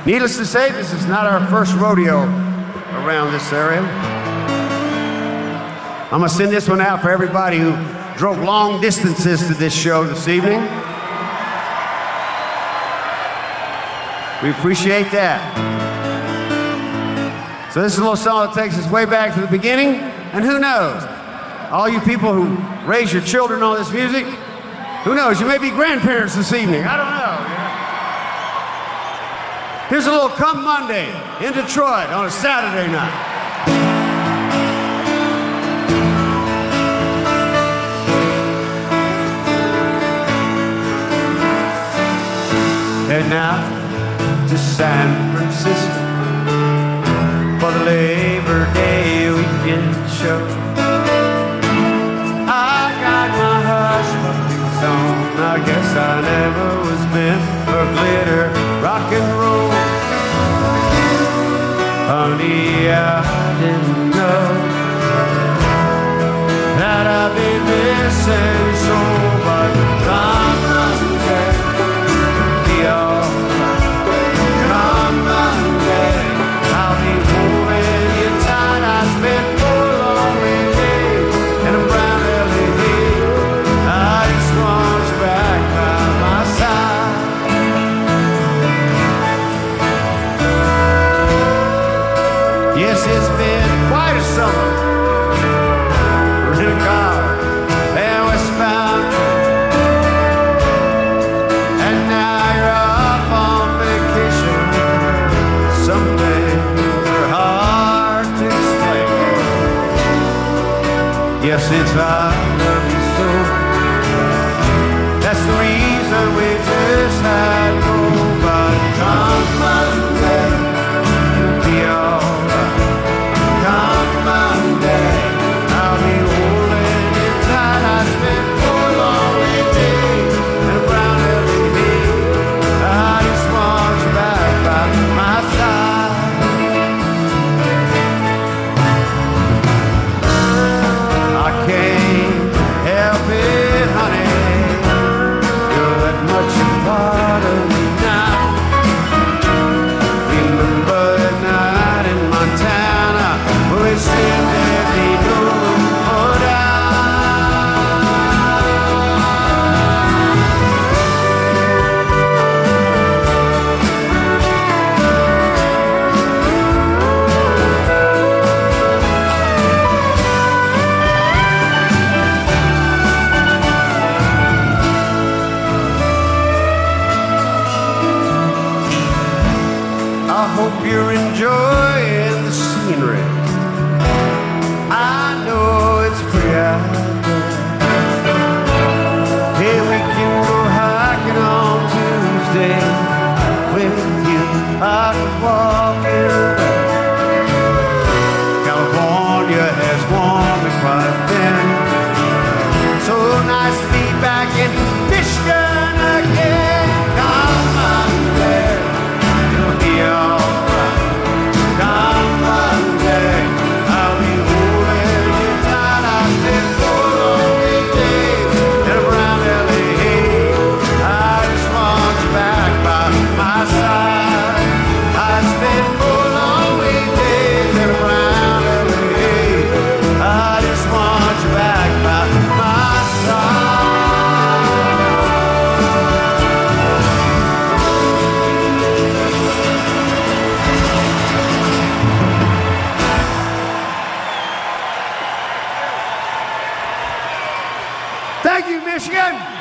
Needless to say, this is not our first rodeo around this area. I'm gonna send this one out for everybody who drove long distances to this show this evening. We appreciate that. So this is a little song that takes us way back to the beginning, and who knows? All you people who raise your children on this music, who knows? You may be grandparents this evening. I don't know. Here's a little Come Monday in Detroit on a Saturday night. Head now to San Francisco for the Labor Day weekend show. I got my hush puppies on. I guess I never was meant for glitter, rock and roll. Honey, I didn't know that I've been missing so much. Come Monday, be alright. Come Monday, I'll be holding you tight. I spent 4 lonely days in a brown LED. I just want you back by my side. Yes, it's been quite a summer. Rent a car and westbound trip. And now you're off on vacation. Some things are hard to explain. Yes, it's I love you so. That's the reason we just had nobody. Come Monday, it'll be alright. Come Monday, I'll be holding you tight. I spent 4 lonely days in a brown LED. I just want you back by my side. I can't help it, honey. You're that much a part of me now. Remember that night in Montana, we seemed to be no more I hope you're enjoying the scenery. I know it's pretty out there. Hey, we can go hiking on Tuesday with you. I could walk anywhere. California has warmed me quite thin. So nice to be back in Michigan again. Come Monday, it'll be alright. Come Monday, I'll be holding you tight. I spent 4 lonely days in a brown LED. I just want you back by my side. I spent 4 lonely days in a brown LED. I just want you back by my side. Thank you, Michigan.